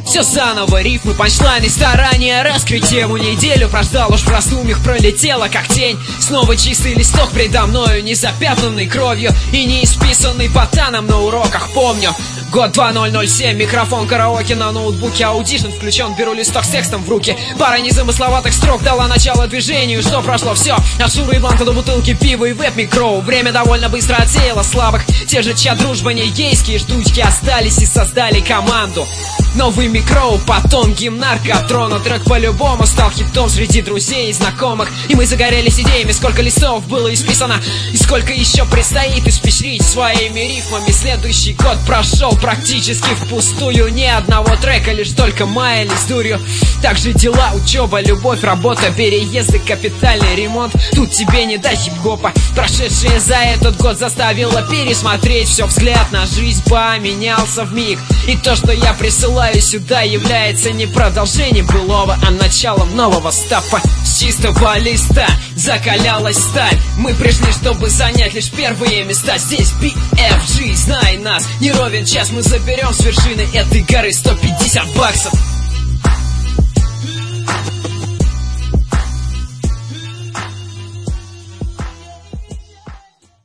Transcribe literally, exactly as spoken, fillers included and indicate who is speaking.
Speaker 1: Все заново, рифмы, панчлайны, старания. Раскрыть тему, неделю прождал, уж в раздумьях пролетела как тень. Снова чистый листок предо мною, не запятнанный кровью и не исписанный ботаном на уроках. Помню, год два ноль семь, микрофон караоке на ноутбуке, аудишн включен, беру листок с текстом в руки. Пара незамысловатых строк дала начало движению, что прошло все от шуры и бланка до бутылки пива и веб-микроу. Время довольно быстро отсеяло слабых, те же, чья дружба не гейские штучки остались и создали команду. Новый микроу, потом гимн Наркотрона. Трек по-любому стал хитом среди друзей и знакомых. И мы загорелись идеями, сколько листов было исписано и сколько еще предстоит испещрить своими рифмами. Следующий год прошел практически впустую, ни одного трека, лишь только маялись дурью. Также дела, учеба, любовь, работа, переезды, капитальный ремонт. Тут тебе не до хип-хопа. Прошедшее за этот год заставило пересмотреть все. Взгляд на жизнь поменялся вмиг. И то, что я присылаю сюда, является не продолжением былого, а началом нового стапа. С чистого листа закалялась сталь. Мы пришли, чтобы занять лишь первые места. Здесь би эф джи, знай нас. Не ровен час, мы заберем с вершины этой горы сто пятьдесят баксов.